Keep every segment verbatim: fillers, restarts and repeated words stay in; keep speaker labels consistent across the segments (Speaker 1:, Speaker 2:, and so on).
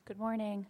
Speaker 1: Good morning.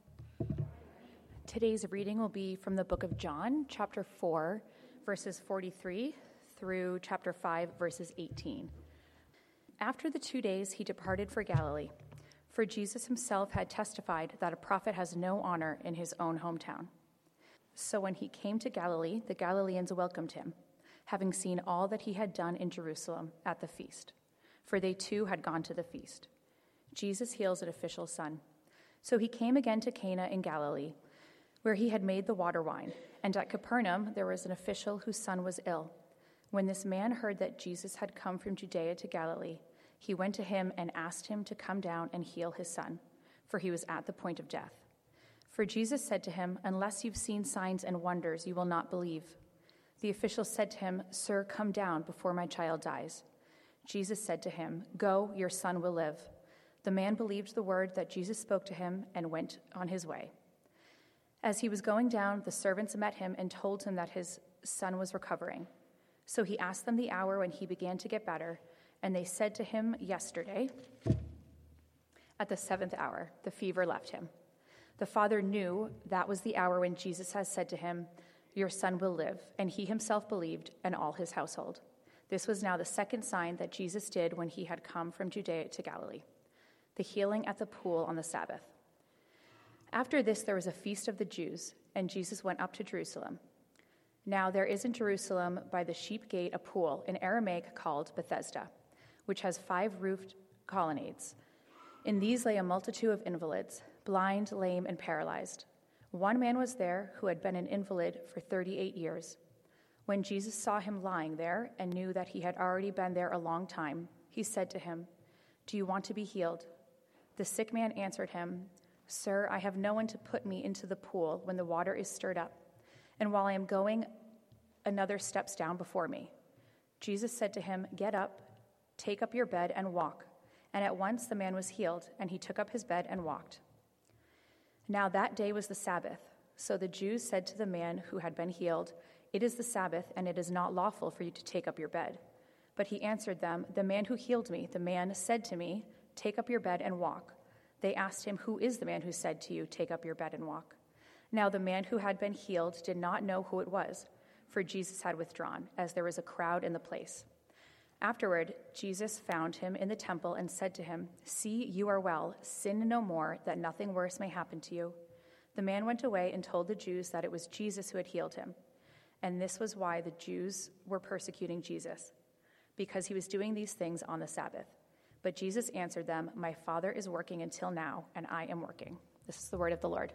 Speaker 1: Today's reading will be from the book of John, chapter four, verses forty-three through chapter five, verses eighteen. After the two days, he departed for Galilee, for Jesus himself had testified that a prophet has no honor in his own hometown. So when he came to Galilee, the Galileans welcomed him, having seen all that he had done in Jerusalem at the feast, for they too had gone to the feast. Jesus heals an official's son. So he came again to Cana in Galilee, where he had made the water wine. And at Capernaum there was an official whose son was ill. When this man heard that Jesus had come from Judea to Galilee, he went to him and asked him to come down and heal his son, for he was at the point of death. For Jesus said to him, "Unless you've seen signs and wonders, you will not believe." The official said to him, "Sir, come down before my child dies." Jesus said to him, "Go, your son will live." The man believed the word that Jesus spoke to him and went on his way. As he was going down, the servants met him and told him that his son was recovering. So he asked them the hour when he began to get better, and they said to him, "Yesterday, at the seventh hour, the fever left him." The father knew that was the hour when Jesus had said to him, "Your son will live," and he himself believed, and all his household. This was now the second sign that Jesus did when he had come from Judea to Galilee, the healing at the pool on the Sabbath. After this, there was a feast of the Jews, and Jesus went up to Jerusalem. Now there is in Jerusalem by the sheep gate a pool, in Aramaic called Bethesda, which has five roofed colonnades. In these lay a multitude of invalids, blind, lame, and paralyzed. One man was there who had been an invalid for thirty-eight years. When Jesus saw him lying there and knew that he had already been there a long time, he said to him, "Do you want to be healed?" The sick man answered him, "Sir, I have no one to put me into the pool when the water is stirred up, and while I am going, another steps down before me." Jesus said to him, "Get up, take up your bed, and walk." And at once the man was healed, and he took up his bed and walked. Now that day was the Sabbath. So the Jews said to the man who had been healed, "It is the Sabbath, and it is not lawful for you to take up your bed." But he answered them, "The man who healed me, the man said to me, 'Take up your bed and walk.'" They asked him, "Who is the man who said to you, 'Take up your bed and walk'?" Now the man who had been healed did not know who it was, for Jesus had withdrawn, as there was a crowd in the place. Afterward, Jesus found him in the temple and said to him, "See, you are well. Sin no more, that nothing worse may happen to you." The man went away and told the Jews that it was Jesus who had healed him. And this was why the Jews were persecuting Jesus, because he was doing these things on the Sabbath. But Jesus answered them, "My Father is working until now, and I am working." This is the word of the Lord.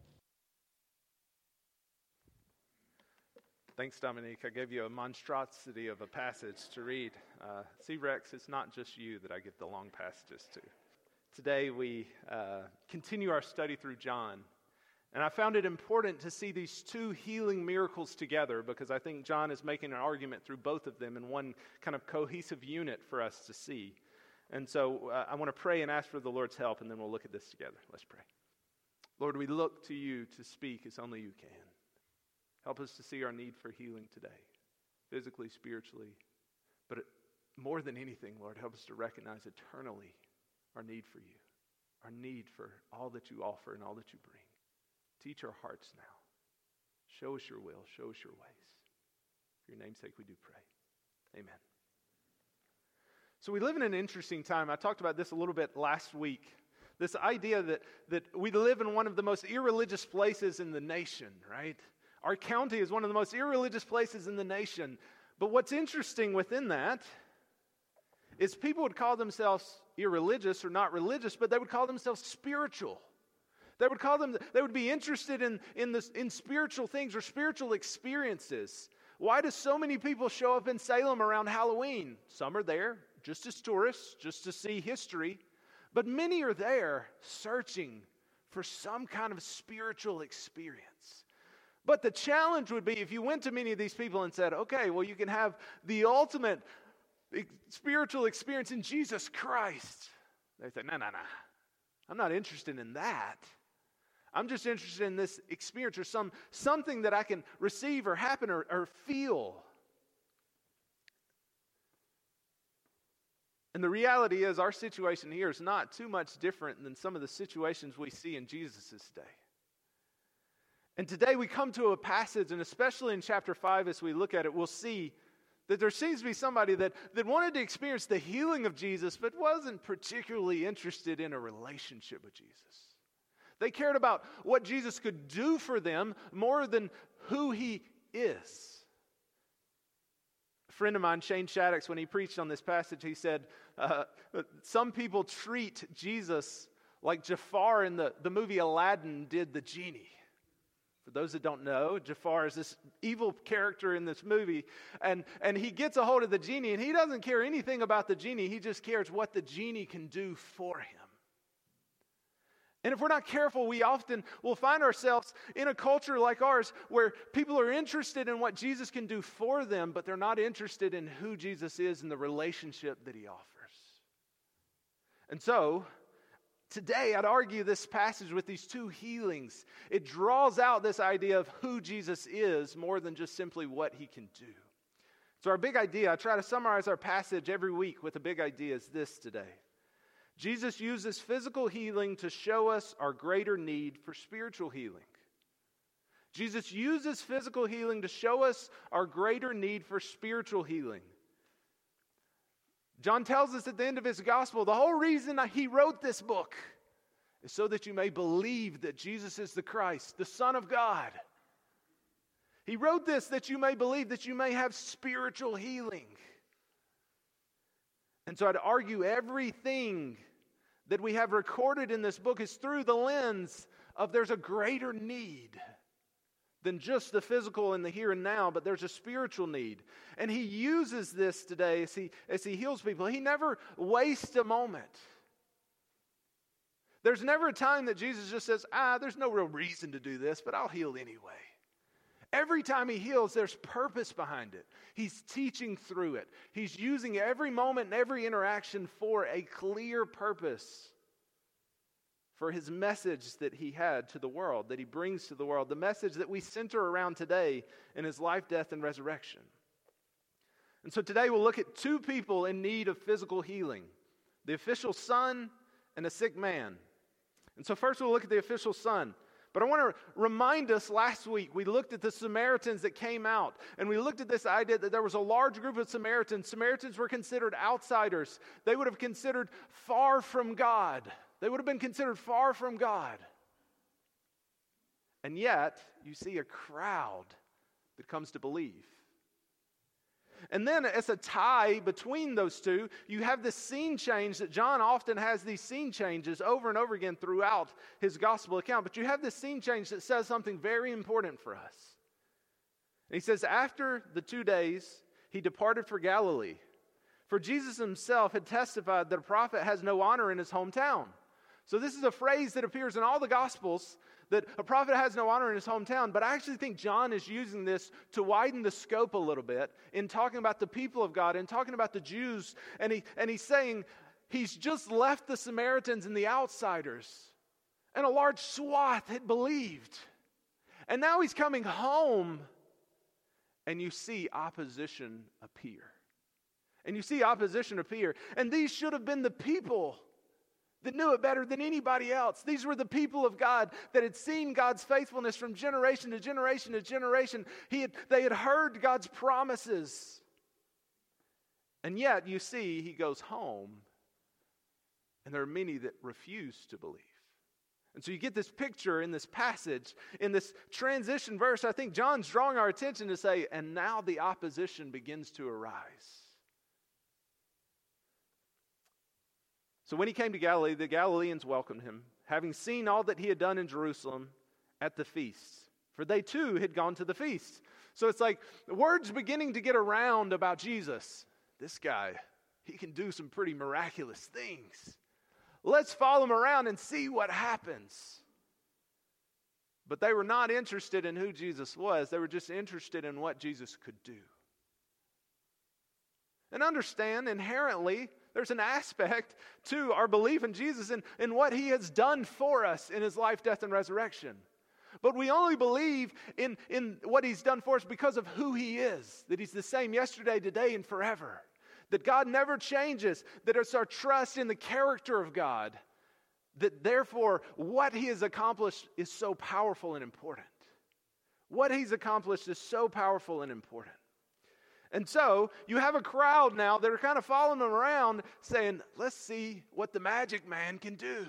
Speaker 2: Thanks, Dominique. I gave you a monstrosity of a passage to read. Uh, see, Rex, it's not just you that I give the long passages to. Today we uh, continue our study through John. And I found it important to see these two healing miracles together because I think John is making an argument through both of them in one kind of cohesive unit for us to see. And so uh, I want to pray and ask for the Lord's help, and then we'll look at this together. Let's pray. Lord, we look to you to speak as only you can. Help us to see our need for healing today, physically, spiritually. But it, more than anything, Lord, help us to recognize eternally our need for you, our need for all that you offer and all that you bring. Teach our hearts now. Show us your will. Show us your ways. For your name's sake we do pray. Amen. So we live in an interesting time. I talked about this a little bit last week. This idea that, that we live in one of the most irreligious places in the nation, right? Our county is one of the most irreligious places in the nation. But what's interesting within that is people would call themselves irreligious or not religious, but they would call themselves spiritual. They would call them, they would be interested in, in, this, in spiritual things or spiritual experiences. Why do so many people show up in Salem around Halloween? Some are there just as tourists, just to see history. But many are there searching for some kind of spiritual experience. But the challenge would be if you went to many of these people and said, okay, well, you can have the ultimate spiritual experience in Jesus Christ. They say, no, no, no. I'm not interested in that. I'm just interested in this experience or some something that I can receive or happen or, or feel. And the reality is our situation here is not too much different than some of the situations we see in Jesus' day. And today we come to a passage, and especially in chapter five as we look at it, we'll see that there seems to be somebody that, that wanted to experience the healing of Jesus, but wasn't particularly interested in a relationship with Jesus. They cared about what Jesus could do for them more than who he is. A friend of mine, Shane Shaddix, when he preached on this passage, he said, uh, some people treat Jesus like Jafar in the, the movie Aladdin did the genie. For those that don't know, Jafar is this evil character in this movie, and, and he gets a hold of the genie, and he doesn't care anything about the genie. He just cares what the genie can do for him. And if we're not careful, we often will find ourselves in a culture like ours where people are interested in what Jesus can do for them, but they're not interested in who Jesus is and the relationship that he offers. And so, today, I'd argue this passage with these two healings, it draws out this idea of who Jesus is more than just simply what he can do. So our big idea, I try to summarize our passage every week with a big idea, is this today. Jesus uses physical healing to show us our greater need for spiritual healing. Jesus uses physical healing to show us our greater need for spiritual healing. John tells us at the end of his gospel, the whole reason he wrote this book is so that you may believe that Jesus is the Christ, the Son of God. He wrote this that you may believe, that you may have spiritual healing. And so I'd argue everything that we have recorded in this book is through the lens of there's a greater need than just the physical and the here and now, but there's a spiritual need. And he uses this today as he, as he heals people. He never wastes a moment. There's never a time that Jesus just says, ah, there's no real reason to do this, but I'll heal anyway. Every time he heals, there's purpose behind it. He's teaching through it. He's using every moment and every interaction for a clear purpose. For his message that he had to the world, that he brings to the world, the message that we center around today in his life, death, and resurrection. And so today we'll look at two people in need of physical healing, the official son and a sick man. And so first we'll look at the official son. But I want to remind us, last week we looked at the Samaritans that came out, and we looked at this idea that there was a large group of Samaritans. Samaritans were considered outsiders. They would have considered far from God. They would have been considered far from God. And yet, you see a crowd that comes to believe. And then as a tie between those two, you have this scene change that John often has these scene changes over and over again throughout his gospel account. But you have this scene change that says something very important for us. And he says, after the two days, he departed for Galilee. For Jesus himself had testified that a prophet has no honor in his hometown. So this is a phrase that appears in all the Gospels, that a prophet has no honor in his hometown. But I actually think John is using this to widen the scope a little bit in talking about the people of God and talking about the Jews. And, he, and he's saying he's just left the Samaritans and the outsiders. And a large swath had believed. And now he's coming home. And you see opposition appear. And you see opposition appear. And these should have been the people that knew it better than anybody else. These were the people of God that had seen God's faithfulness from generation to generation to generation. He had, they had heard God's promises. And yet, you see, he goes home, and there are many that refuse to believe. And so you get this picture in this passage, in this transition verse. I think John's drawing our attention to say, and now the opposition begins to arise. So when he came to Galilee, the Galileans welcomed him, having seen all that he had done in Jerusalem at the feast. For they too had gone to the feast. So it's like the word's beginning to get around about Jesus. This guy, he can do some pretty miraculous things. Let's follow him around and see what happens. But they were not interested in who Jesus was. They were just interested in what Jesus could do. And understand, inherently, there's an aspect to our belief in Jesus and, and what he has done for us in his life, death, and resurrection. But we only believe in, in what he's done for us because of who he is. That he's the same yesterday, today, and forever. that God never changes, that it's our trust in the character of God, that therefore what he has accomplished is so powerful and important. What he's accomplished is so powerful and important. And so you have a crowd now that are kind of following him around saying, let's see what the magic man can do.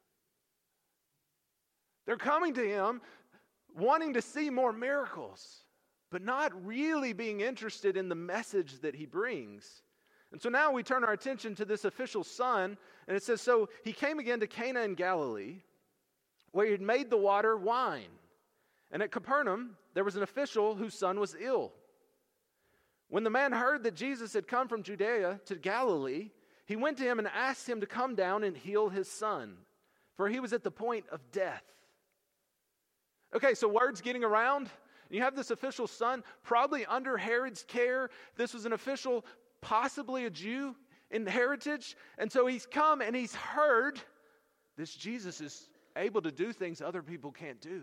Speaker 2: They're coming to him wanting to see more miracles, but not really being interested in the message that he brings. And so now we turn our attention to this official's son, and it says, so he came again to Cana in Galilee, where he had made the water wine. And at Capernaum, there was an official whose son was ill. When the man heard that Jesus had come from Judea to Galilee, he went to him and asked him to come down and heal his son, for he was at the point of death. Okay, so word's getting around. You have this official's son, probably under Herod's care. This was an official, possibly a Jew in heritage. And so he's come and he's heard this Jesus is able to do things other people can't do.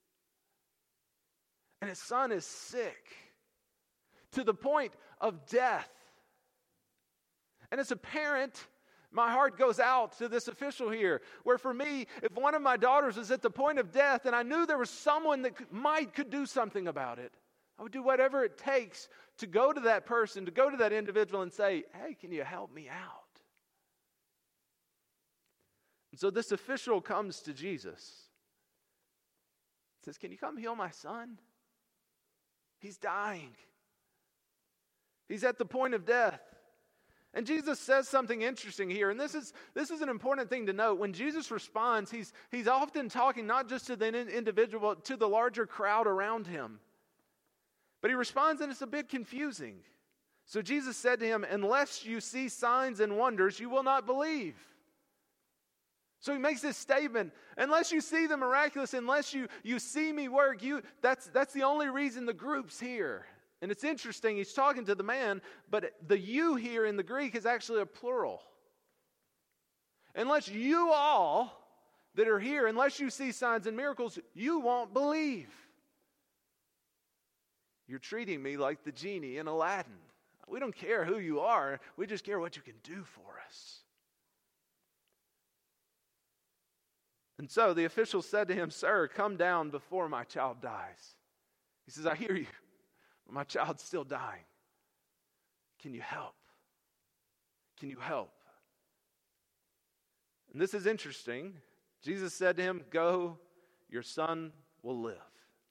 Speaker 2: And his son is sick to the point of death. And as a parent, my heart goes out to this official here, where for me, if one of my daughters was at the point of death and I knew there was someone that could, might could do something about it, I would do whatever it takes to go to that person, to go to that individual and say, hey, can you help me out? And so this official comes to Jesus. Says, can you come heal my son? He's dying. He's at the point of death. And Jesus says something interesting here, and this is this is an important thing to note. When Jesus responds, he's he's often talking not just to the individual, but to the larger crowd around him. But he responds, and it's a bit confusing. So Jesus said to him, unless you see signs and wonders, you will not believe. So he makes this statement, unless you see the miraculous, unless you, you see me work, you that's that's the only reason the group's here. And it's interesting, he's talking to the man, but the you here in the Greek is actually a plural. Unless you all that are here, unless you see signs and miracles, you won't believe. You're treating me like the genie in Aladdin. We don't care who you are, we just care what you can do for us. And so the official said to him, sir, come down before my child dies. He says, I hear you. My child's still dying. Can you help? Can you help? And this is interesting. Jesus said to him, go, your son will live.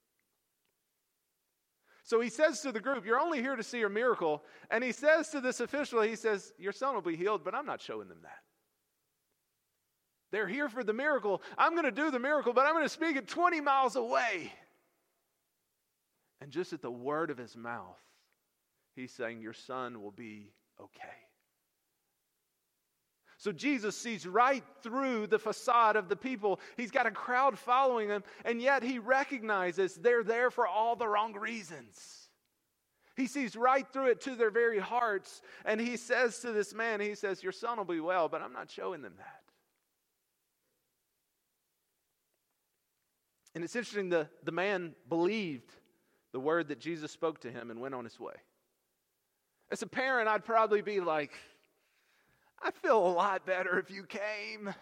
Speaker 2: So he says to the group, you're only here to see a miracle. And he says to this official, he says, your son will be healed, but I'm not showing them that. They're here for the miracle. I'm going to do the miracle, but I'm going to speak it twenty miles away. And just at the word of his mouth, he's saying, your son will be okay. So Jesus sees right through the facade of the people. He's got a crowd following him, and yet he recognizes they're there for all the wrong reasons. He sees right through it to their very hearts, and he says to this man, he says, your son will be well, but I'm not showing them that. And it's interesting, the, the man believed the word that Jesus spoke to him and went on his way. As a parent, I'd probably be like, I feel a lot better if you came.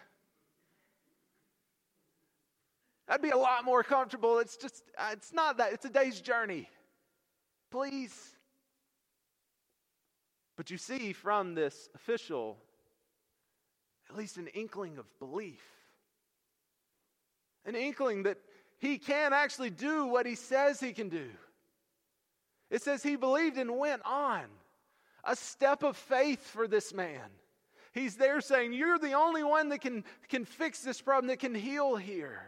Speaker 2: I'd be a lot more comfortable. It's just, it's not that. It's a day's journey. Please. But you see from this official, at least an inkling of belief. An inkling that he can actually do what he says he can do. It says he believed and went on. A step of faith for this man. He's there saying, you're the only one that can, can fix this problem, that can heal here.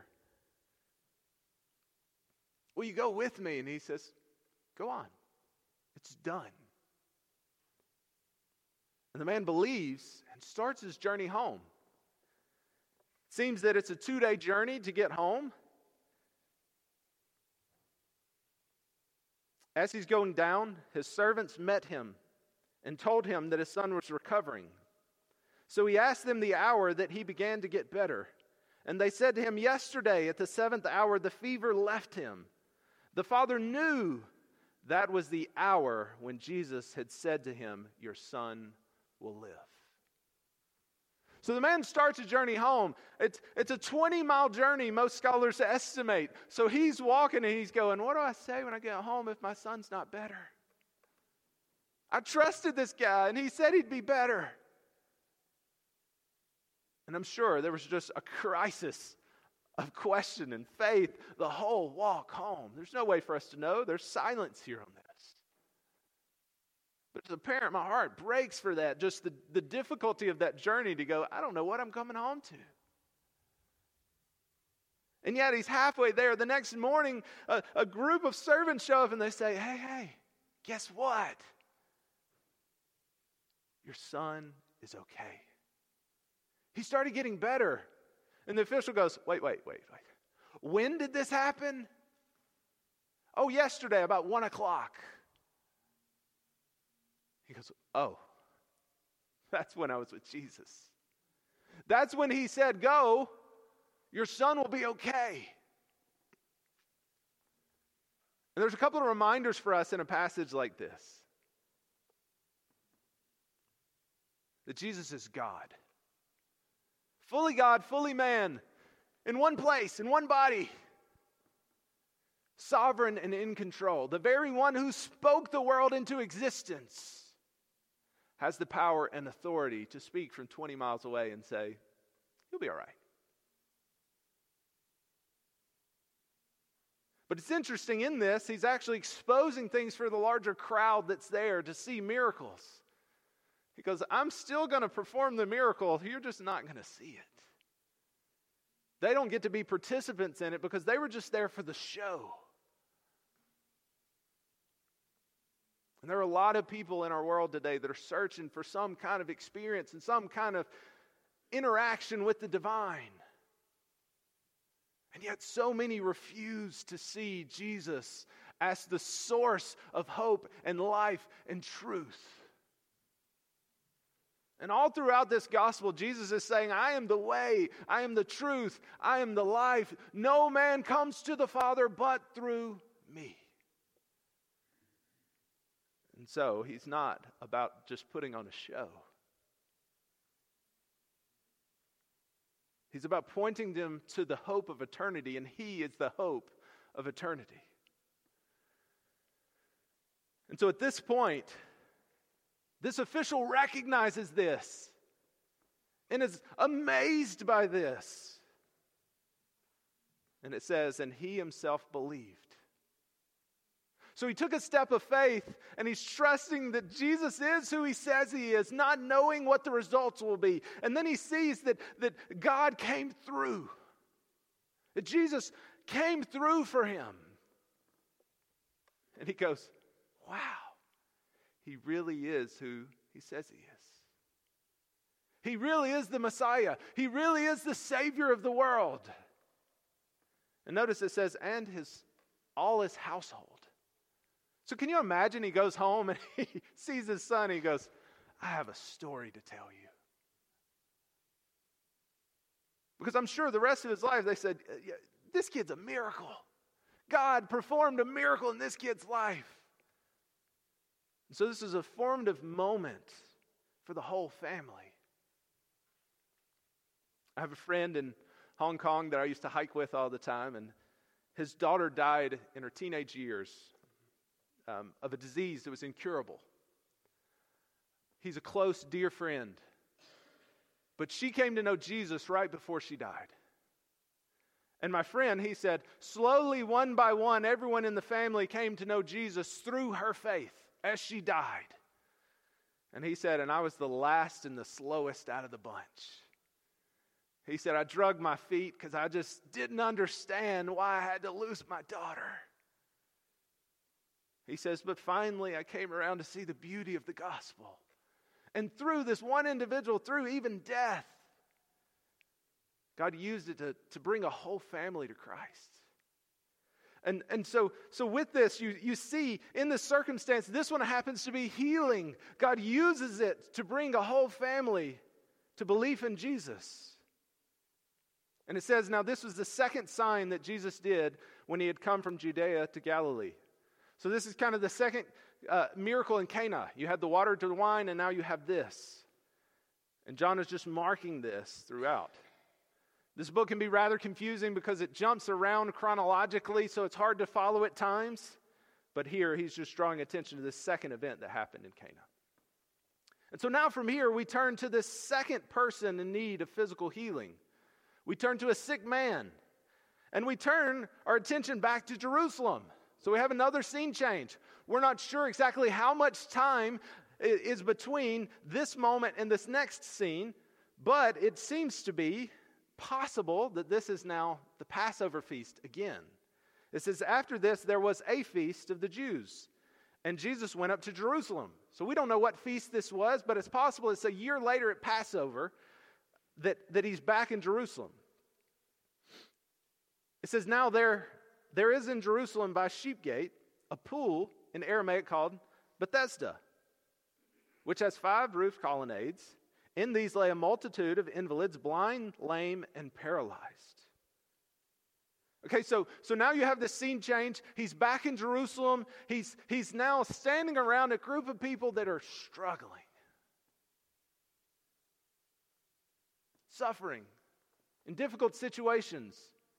Speaker 2: Will you go with me? And he says, go on. It's done. And the man believes and starts his journey home. It seems that it's a two-day journey to get home. As he's going down, his servants met him and told him that his son was recovering. So he asked them the hour that he began to get better. And they said to him, yesterday at the seventh hour, the fever left him. The father knew that was the hour when Jesus had said to him, your son will live. So the man starts a journey home. It's, it's a twenty-mile journey, most scholars estimate. So he's walking and he's going, what do I say when I get home if my son's not better? I trusted this guy and he said he'd be better. And I'm sure there was just a crisis of question and faith the whole walk home. There's no way for us to know. There's silence here on this. But as a parent, my heart breaks for that. Just the, the difficulty of that journey to go, I don't know what I'm coming home to. And yet he's halfway there. The next morning, a, a group of servants show up and they say, hey, hey, guess what? Your son is okay. He started getting better. And the official goes, wait, wait, wait, wait. When did this happen? Oh, yesterday, about one o'clock. He goes, oh, that's when I was with Jesus. That's when he said, go, your son will be okay. And there's a couple of reminders for us in a passage like this. That Jesus is God. Fully God, fully man, in one place, in one body. Sovereign and in control. The very one who spoke the world into existence has the power and authority to speak from twenty miles away and say, you'll be all right. But it's interesting in this, he's actually exposing things for the larger crowd that's there to see miracles. He goes, I'm still going to perform the miracle. You're just not going to see it. They don't get to be participants in it because they were just there for the show. And there are a lot of people in our world today that are searching for some kind of experience and some kind of interaction with the divine. And yet so many refuse to see Jesus as the source of hope and life and truth. And all throughout this gospel, Jesus is saying, I am the way, I am the truth, I am the life. No man comes to the Father but through me. And so he's not about just putting on a show. He's about pointing them to the hope of eternity, and he is the hope of eternity. And so at this point, this official recognizes this and is amazed by this. And it says, and he himself believed. So he took a step of faith and he's trusting that Jesus is who he says he is, not knowing what the results will be. And then he sees that, that God came through, that Jesus came through for him. And he goes, wow, he really is who he says he is. He really is the Messiah. He really is the Savior of the world. And notice it says, and his all his household. So can you imagine he goes home and he sees his son and he goes, I have a story to tell you. Because I'm sure the rest of his life they said, this kid's a miracle. God performed a miracle in this kid's life. And so this is a formative moment for the whole family. I have a friend in Hong Kong that I used to hike with all the time, and his daughter died in her teenage years um, of a disease that was incurable. He's a close, dear friend. But she came to know Jesus right before she died. And my friend, he said, slowly, one by one, everyone in the family came to know Jesus through her faith as she died. And he said, and I was the last and the slowest out of the bunch. He said, I drug my feet because I just didn't understand why I had to lose my daughter. He says, but finally I came around to see the beauty of the gospel. And through this one individual, through even death, God used it to, to bring a whole family to Christ. And, and so, so with this, you, you see in this circumstance, this one happens to be healing. God uses it to bring a whole family to belief in Jesus. And it says, now this was the second sign that Jesus did when he had come from Judea to Galilee. So this is kind of the second uh, miracle in Cana. You had the water to wine, and now you have this. And John is just marking this throughout. This book can be rather confusing because it jumps around chronologically, so it's hard to follow at times. But here, he's just drawing attention to this second event that happened in Cana. And so now from here, we turn to this second person in need of physical healing. We turn to a sick man. And we turn our attention back to Jerusalem. So we have another scene change. We're not sure exactly how much time is between this moment and this next scene, but it seems to be possible that this is now the Passover feast again. It says, after this, there was a feast of the Jews, and Jesus went up to Jerusalem. So we don't know what feast this was, but it's possible it's a year later at Passover that, that he's back in Jerusalem. It says, now there, there is in Jerusalem by Sheep Gate a pool in Aramaic called Bethesda, which has five roof colonnades. In these lay a multitude of invalids, blind, lame, and paralyzed. Okay, so, so now you have this scene change. He's back in Jerusalem. He's, he's now standing around a group of people that are struggling, suffering, in difficult situations.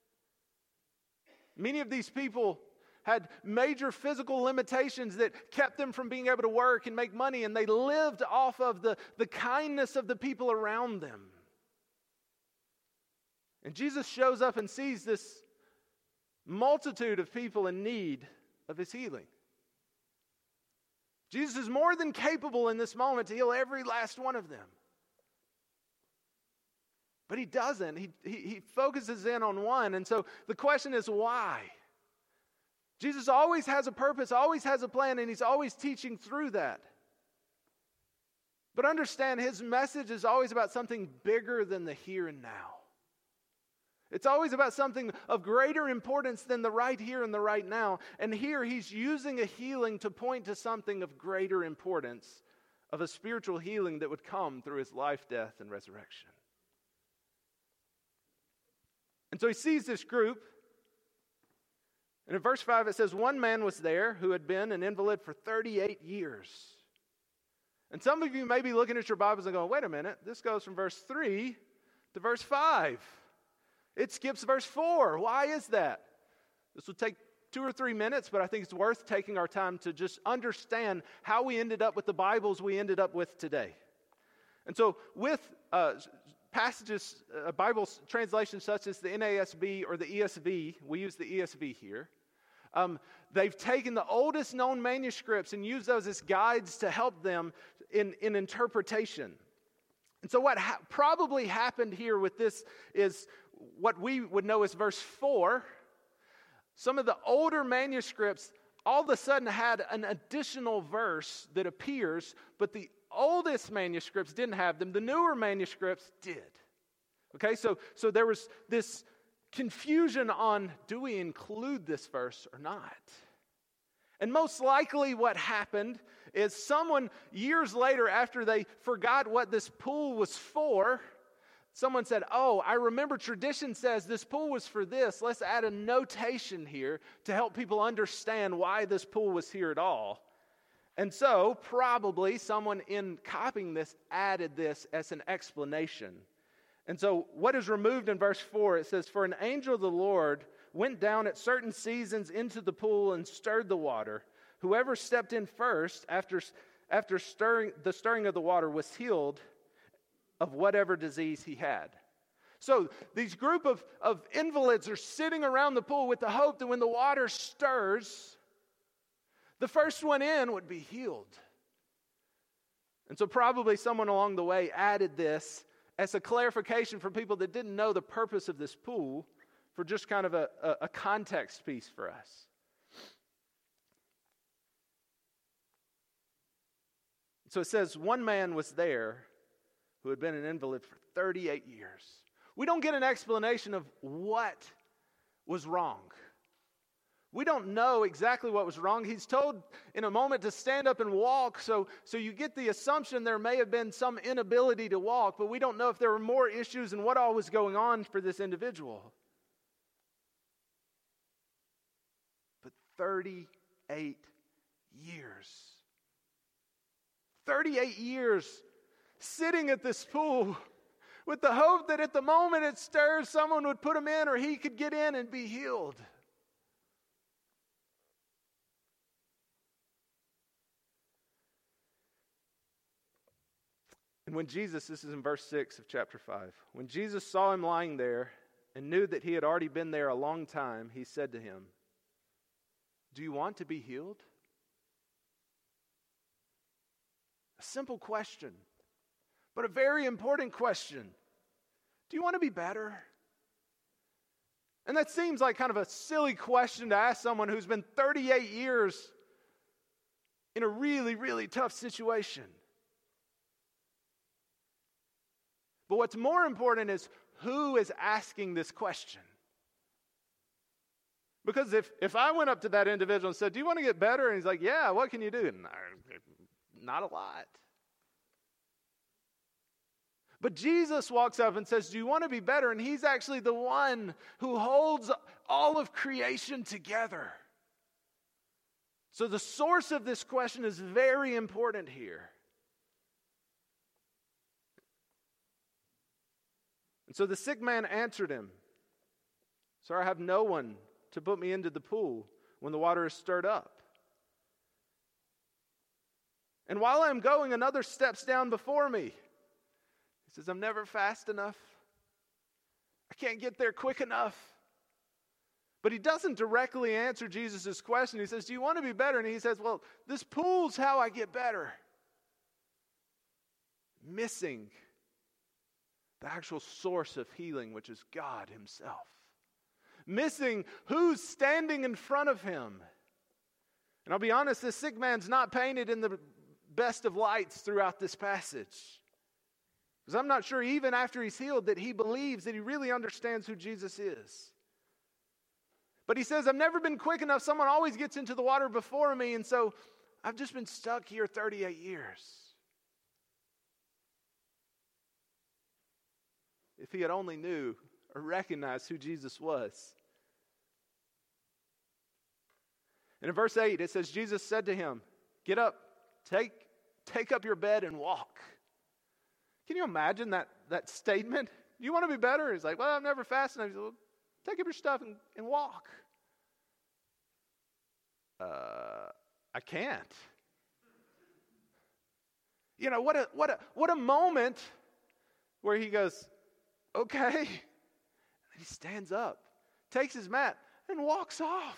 Speaker 2: Many of these people had major physical limitations that kept them from being able to work and make money, and they lived off of the, the kindness of the people around them. And Jesus shows up and sees this multitude of people in need of his healing. Jesus is more than capable in this moment to heal every last one of them. But he doesn't. He, he, he focuses in on one. And so the question is, why? Jesus always has a purpose, always has a plan, and he's always teaching through that. But understand, his message is always about something bigger than the here and now. It's always about something of greater importance than the right here and the right now. And here he's using a healing to point to something of greater importance, of a spiritual healing that would come through his life, death, and resurrection. And so he sees this group. And in verse five it says, one man was there who had been an invalid for thirty-eight years. And some of you may be looking at your Bibles and going, wait a minute, this goes from verse three to verse five. It skips verse four. Why is that? This will take two or three minutes, but I think it's worth taking our time to just understand how we ended up with the Bibles we ended up with today. And so with uh, passages, uh, Bible translations such as the N A S B or the E S V, we use the E S V here, um, they've taken the oldest known manuscripts and used those as guides to help them in, in interpretation. And so what ha- probably happened here with this is what we would know as verse four. Some of the older manuscripts all of a sudden had an additional verse that appears, but the oldest manuscripts didn't have them. The newer manuscripts did. Okay, so, so there was this confusion on, do we include this verse or not? And most likely what happened is someone years later, after they forgot what this pool was for, someone said, oh, I remember tradition says this pool was for this. Let's add a notation here to help people understand why this pool was here at all. And so, probably someone in copying this added this as an explanation. And so, what is removed in verse four, it says, for an angel of the Lord went down at certain seasons into the pool and stirred the water. Whoever stepped in first after, after stirring the stirring of the water was healed of whatever disease he had. So these group of, of invalids are sitting around the pool with the hope that when the water stirs, the first one in would be healed. And so probably someone along the way added this as a clarification for people that didn't know the purpose of this pool, for just kind of a, a, a context piece for us. So it says, one man was there who had been an invalid for thirty-eight years. We don't get an explanation of what was wrong. We don't know exactly what was wrong. He's told in a moment to stand up and walk, so, so you get the assumption there may have been some inability to walk, but we don't know if there were more issues and what all was going on for this individual. But thirty-eight years. thirty-eight years sitting at this pool with the hope that at the moment it stirs, someone would put him in or he could get in and be healed. And when Jesus, this is in verse six of chapter five, when Jesus saw him lying there and knew that he had already been there a long time, he said to him, "Do you want to be healed?" A simple question, but a very important question. Do you want to be better? And that seems like kind of a silly question to ask someone who's been thirty-eight years in a really, really tough situation. But what's more important is who is asking this question. Because if, if I went up to that individual and said, "Do you want to get better?" And he's like, "Yeah, what can you do?" Not a lot. But Jesus walks up and says, "Do you want to be better?" And he's actually the one who holds all of creation together. So the source of this question is very important here. And so the sick man answered him, "Sir, I have no one to put me into the pool when the water is stirred up. And while I am going, another steps down before me." He says, "I'm never fast enough. I can't get there quick enough." But he doesn't directly answer Jesus' question. He says, "Do you want to be better?" And he says, "Well, this pool's how I get better." Missing the actual source of healing, which is God himself. Missing who's standing in front of him. And I'll be honest, this sick man's not painted in the best of lights throughout this passage. Because I'm not sure even after he's healed that he believes that he really understands who Jesus is. But he says, "I've never been quick enough. Someone always gets into the water before me. And so I've just been stuck here thirty-eight years. If he had only knew or recognized who Jesus was. And in verse eight, it says, Jesus said to him, "Get up, take, take up your bed and walk." Can you imagine that, that statement? "Do you want to be better?" He's like, "Well, I've never fasted." He's like, "Well, take up your stuff and, and walk." Uh, I can't. You know, what a, what a, what a moment where he goes, "Okay." And he stands up, takes his mat, and walks off.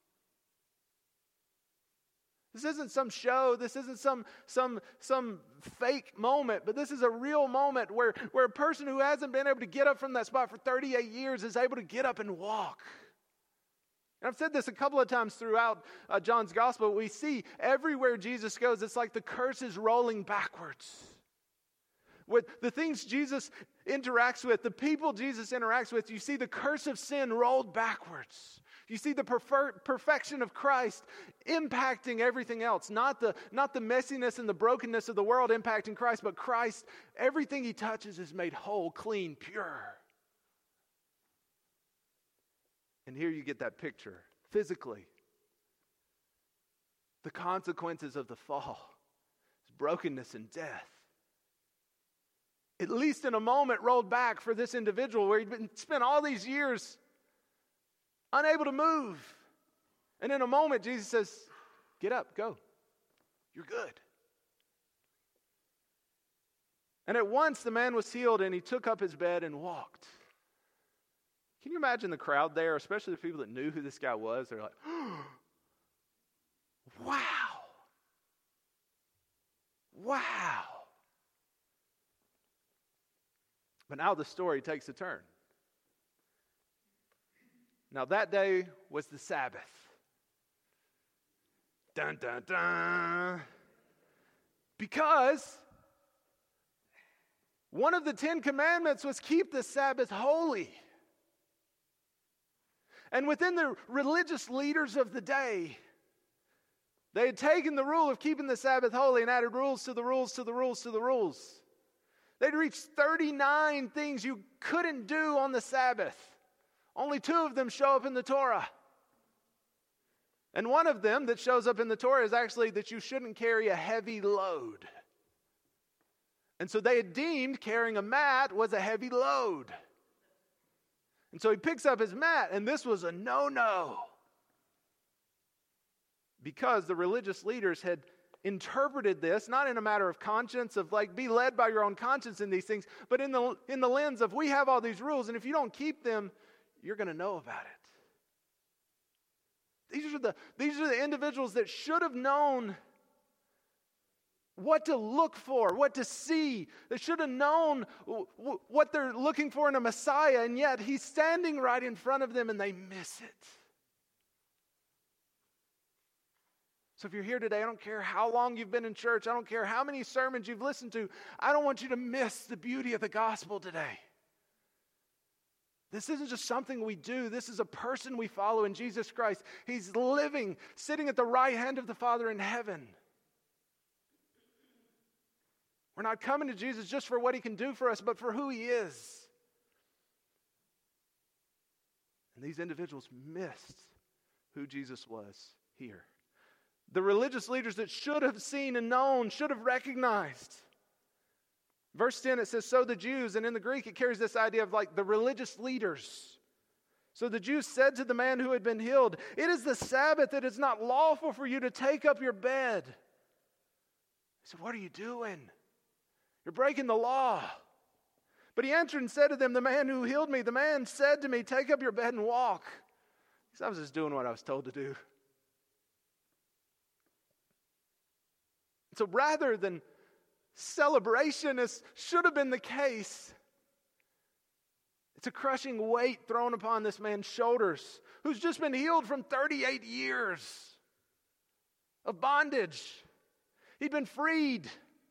Speaker 2: This isn't some show. This isn't some, some, some fake moment, but this is a real moment where, where a person who hasn't been able to get up from that spot for thirty-eight years is able to get up and walk. And I've said this a couple of times throughout uh, John's gospel. We see everywhere Jesus goes, it's like the curse is rolling backwards. With the things Jesus interacts with, the people Jesus interacts with, you see the curse of sin rolled backwards. You see the prefer- perfection of Christ impacting everything else. Not the, not the messiness and the brokenness of the world impacting Christ, but Christ, everything he touches is made whole, clean, pure. And here you get that picture, physically. The consequences of the fall is brokenness and death. At least in a moment rolled back for this individual where he'd been spent all these years unable to move. And in a moment, Jesus says, "Get up, go. You're good." And at once the man was healed and he took up his bed and walked. Can you imagine the crowd there, especially the people that knew who this guy was? They're like, "Wow. Wow." But now the story takes a turn. Now that day was the Sabbath. Dun, dun, dun. Because one of the Ten Commandments was keep the Sabbath holy. And within the religious leaders of the day, they had taken the rule of keeping the Sabbath holy and added rules to the rules to the rules to the rules. They'd reached thirty-nine things you couldn't do on the Sabbath. Only two of them show up in the Torah. And one of them that shows up in the Torah is actually that you shouldn't carry a heavy load. And so they had deemed carrying a mat was a heavy load. And so he picks up his mat, and this was a no-no. Because the religious leaders had interpreted this, not in a matter of conscience, of like, be led by your own conscience in these things, but in the, in the lens of, we have all these rules, and if you don't keep them, you're going to know about it. These are the, these are the individuals that should have known what to look for, what to see. They should have known w- w- what they're looking for in a Messiah, and yet he's standing right in front of them and they miss it. So if you're here today, I don't care how long you've been in church, I don't care how many sermons you've listened to, I don't want you to miss the beauty of the gospel today. This isn't just something we do. This is a person we follow in Jesus Christ. He's living, sitting at the right hand of the Father in heaven. We're not coming to Jesus just for what he can do for us, but for who he is. And these individuals missed who Jesus was here. The religious leaders that should have seen and known, should have recognized. Verse ten, it says, so the Jews, and in the Greek it carries this idea of like the religious leaders. So the Jews said to the man who had been healed, it is the Sabbath, it is not lawful for you to take up your bed. He said, what are you doing? You're breaking the law. But he answered and said to them, the man who healed me, the man said to me, take up your bed and walk. He said, I was just doing what I was told to do. So rather than celebration, as should have been the case, it's a crushing weight thrown upon this man's shoulders, who's just been healed from thirty-eight years of bondage. He'd been freed.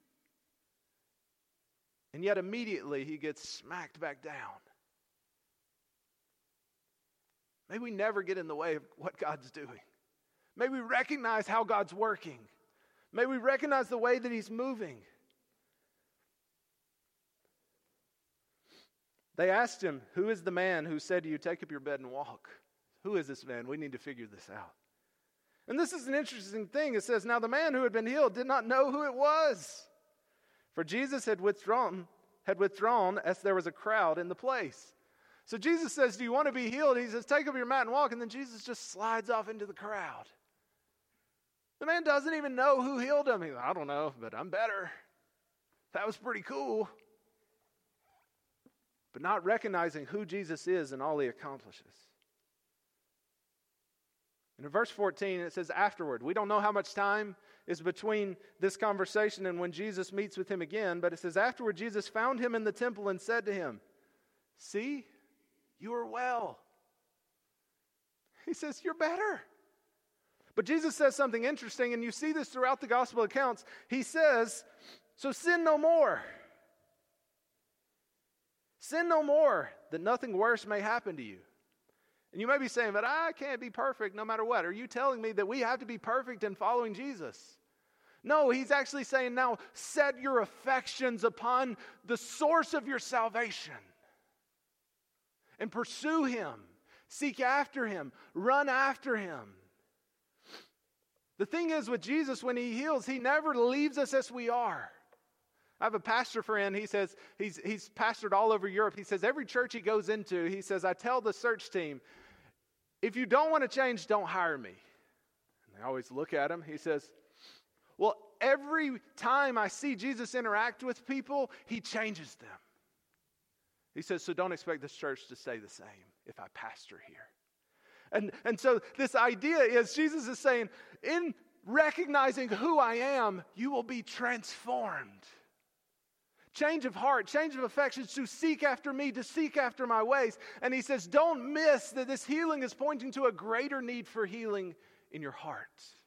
Speaker 2: And yet immediately he gets smacked back down. May we never get in the way of what God's doing. May we recognize how God's working. May we recognize the way that he's moving. They asked him, who is the man who said to you, take up your bed and walk? Who is this man? We need to figure this out. And this is an interesting thing. It says, now the man who had been healed did not know who it was. For Jesus had withdrawn, had withdrawn as there was a crowd in the place. So Jesus says, do you want to be healed? He says, take up your mat and walk. And then Jesus just slides off into the crowd. The man doesn't even know who healed him. He's like, I don't know, but I'm better. That was pretty cool. But not recognizing who Jesus is and all he accomplishes. And in verse fourteen, it says afterward. We don't know how much time is between this conversation and when Jesus meets with him again, but it says afterward, Jesus found him in the temple and said to him, see, you are well. He says, you're better. But Jesus says something interesting, and you see this throughout the gospel accounts. He says, so sin no more. Sin no more, that nothing worse may happen to you. And you may be saying, but I can't be perfect no matter what. Are you telling me that we have to be perfect in following Jesus? No, he's actually saying now, set your affections upon the source of your salvation. And pursue him. Seek after him. Run after him. The thing is with Jesus, when he heals, he never leaves us as we are. I have a pastor friend, he says, he's, he's pastored all over Europe. He says, every church he goes into, he says, I tell the search team, if you don't want to change, don't hire me. And they always look at him. He says, well, every time I see Jesus interact with people, he changes them. He says, so don't expect this church to stay the same if I pastor here. And, and so this idea is, Jesus is saying, in recognizing who I am, you will be transformed. Change of heart, change of affections, to seek after me, to seek after my ways. And he says, don't miss that this healing is pointing to a greater need for healing in your heart.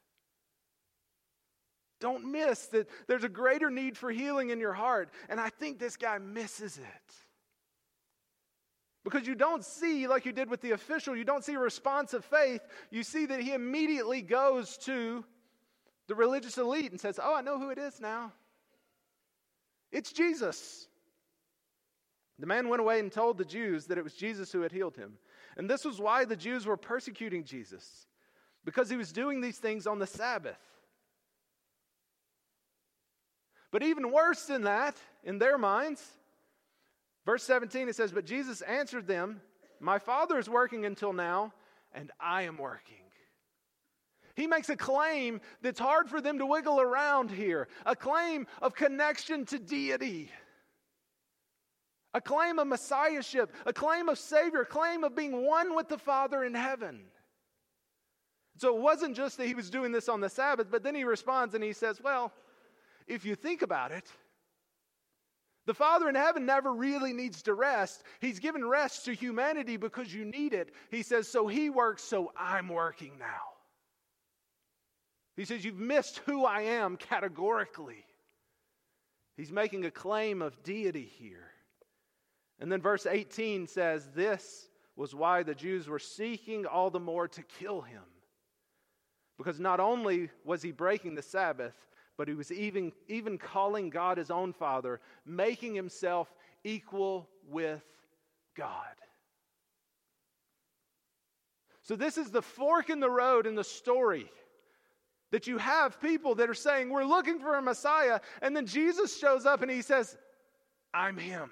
Speaker 2: Don't miss that there's a greater need for healing in your heart. And I think this guy misses it. Because you don't see, like you did with the official, you don't see a response of faith. You see that he immediately goes to the religious elite and says, oh, I know who it is now. It's Jesus. The man went away and told the Jews that it was Jesus who had healed him. And this was why the Jews were persecuting Jesus. Because he was doing these things on the Sabbath. But even worse than that, in their minds, verse seventeen, it says, "But Jesus answered them, 'My Father is working until now, and I am working.'" He makes a claim that's hard for them to wiggle around here. A claim of connection to deity. A claim of messiahship. A claim of Savior. A claim of being one with the Father in heaven. So it wasn't just that he was doing this on the Sabbath, but then he responds and he says, well, if you think about it, the Father in heaven never really needs to rest. He's given rest to humanity because you need it. He says, so he works, so I'm working now. He says, you've missed who I am categorically. He's making a claim of deity here. And then verse eighteen says, this was why the Jews were seeking all the more to kill him. Because not only was he breaking the Sabbath, but he was even, even calling God his own Father, making himself equal with God. So this is the fork in the road in the story. That you have people that are saying, we're looking for a Messiah, and then Jesus shows up and he says, I'm him.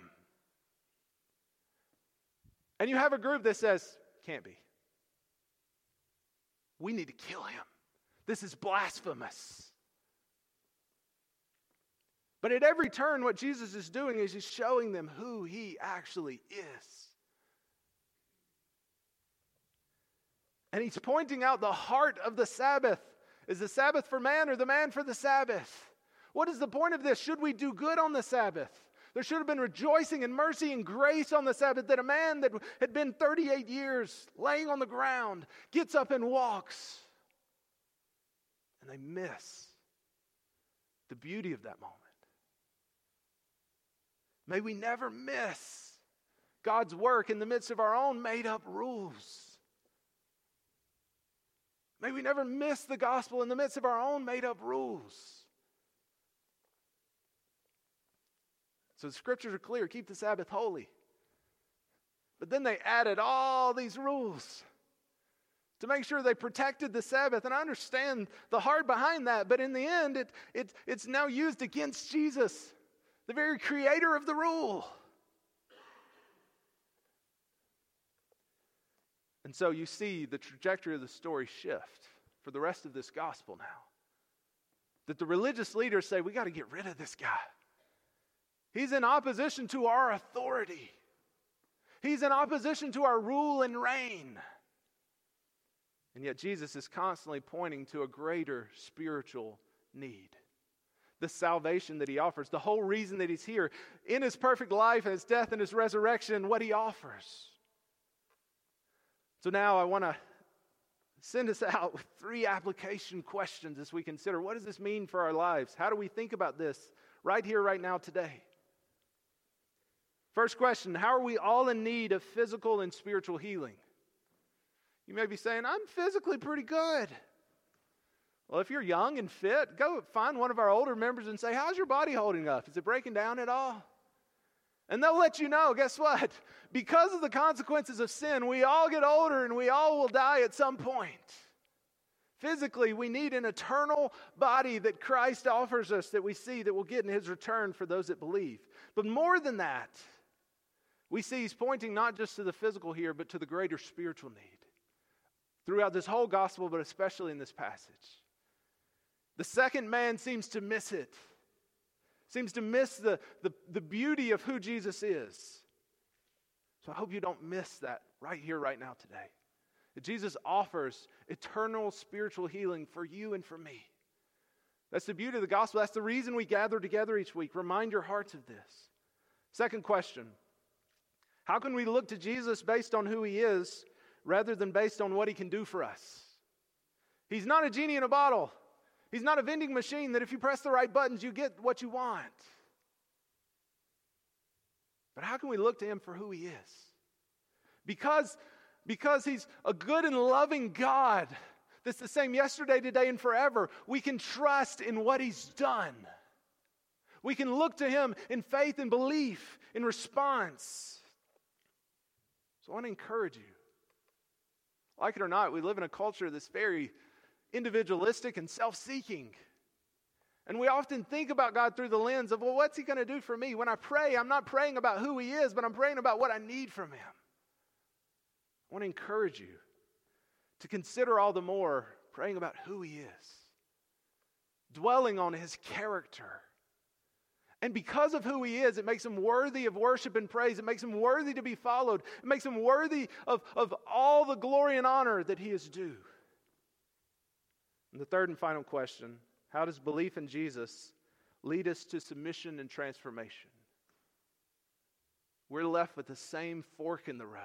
Speaker 2: And you have a group that says, can't be. We need to kill him. This is blasphemous. But at every turn, what Jesus is doing is he's showing them who he actually is. And he's pointing out the heart of the Sabbath. Is the Sabbath for man or the man for the Sabbath? What is the point of this? Should we do good on the Sabbath? There should have been rejoicing and mercy and grace on the Sabbath, that a man that had been thirty-eight years laying on the ground gets up and walks. And they miss the beauty of that moment. May we never miss God's work in the midst of our own made-up rules. May we never miss the gospel in the midst of our own made-up rules. So the scriptures are clear, keep the Sabbath holy. But then they added all these rules to make sure they protected the Sabbath. And I understand the heart behind that, but in the end, it, it, it's now used against Jesus, the very creator of the rule. And so you see the trajectory of the story shift for the rest of this gospel now. That the religious leaders say, we got to get rid of this guy. He's in opposition to our authority. He's in opposition to our rule and reign. And yet Jesus is constantly pointing to a greater spiritual need. The salvation that he offers, the whole reason that he's here, in his perfect life, his death and his resurrection, what he offers. So now I want to send us out with three application questions as we consider, what does this mean for our lives? How do we think about this right here, right now, today? First question, how are we all in need of physical and spiritual healing? You may be saying, I'm physically pretty good. Well, if you're young and fit, go find one of our older members and say, how's your body holding up? Is it breaking down at all? And they'll let you know, guess what? Because of the consequences of sin, we all get older and we all will die at some point. Physically, we need an eternal body that Christ offers us, that we see that we'll get in his return for those that believe. But more than that, we see he's pointing not just to the physical here, but to the greater spiritual need. Throughout this whole gospel, but especially in this passage. The second man seems to miss it. Seems to miss the, the, the beauty of who Jesus is. So I hope you don't miss that right here, right now, today. That Jesus offers eternal spiritual healing for you and for me. That's the beauty of the gospel. That's the reason we gather together each week. Remind your hearts of this. Second question. How can we look to Jesus based on who he is rather than based on what he can do for us? He's not a genie in a bottle. He's not a vending machine that if you press the right buttons, you get what you want. But how can we look to him for who he is? Because, because he's a good and loving God that's the same yesterday, today, and forever, we can trust in what he's done. We can look to him in faith and belief, in response. So I want to encourage you. Like it or not, we live in a culture that's very individualistic and self-seeking. And we often think about God through the lens of, well, what's he going to do for me? When I pray, I'm not praying about who he is, but I'm praying about what I need from him. I want to encourage you to consider all the more praying about who he is, dwelling on his character. And because of who he is, it makes him worthy of worship and praise. It makes him worthy to be followed. It makes him worthy of, of all the glory and honor that he is due. And the third and final question, how does belief in Jesus lead us to submission and transformation? We're left with the same fork in the road.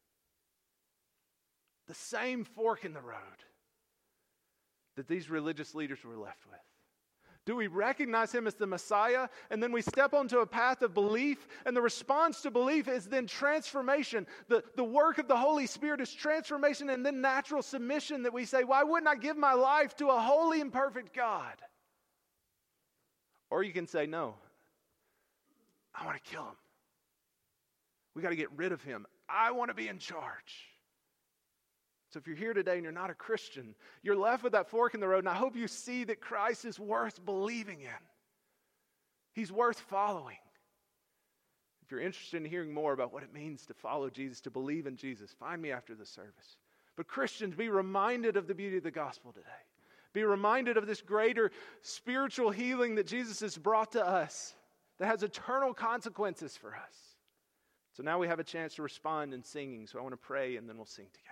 Speaker 2: The same fork in the road that these religious leaders were left with. Do we recognize him as the Messiah, and then we step onto a path of belief, and the response to belief is then transformation. The, the work of the Holy Spirit is transformation and then natural submission that we say, why wouldn't I give my life to a holy and perfect God? Or you can say, no, I want to kill him. We got to get rid of him. I want to be in charge. So if you're here today and you're not a Christian, you're left with that fork in the road, and I hope you see that Christ is worth believing in. He's worth following. If you're interested in hearing more about what it means to follow Jesus, to believe in Jesus, find me after the service. But Christians, be reminded of the beauty of the gospel today. Be reminded of this greater spiritual healing that Jesus has brought to us that has eternal consequences for us. So now we have a chance to respond in singing. So I want to pray, and then we'll sing together.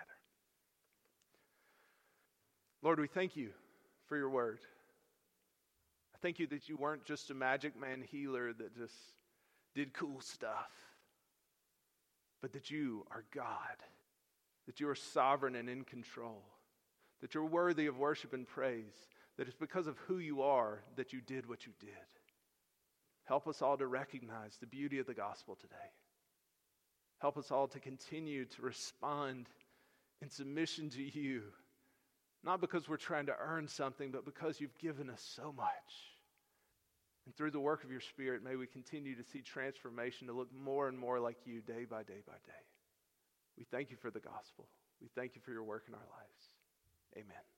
Speaker 2: Lord, we thank you for your word. I thank you that you weren't just a magic man healer that just did cool stuff, but that you are God, that you are sovereign and in control, that you're worthy of worship and praise, that it's because of who you are that you did what you did. Help us all to recognize the beauty of the gospel today. Help us all to continue to respond in submission to you, not because we're trying to earn something, but because you've given us so much. And through the work of your Spirit, may we continue to see transformation to look more and more like you day by day by day. We thank you for the gospel. We thank you for your work in our lives. Amen.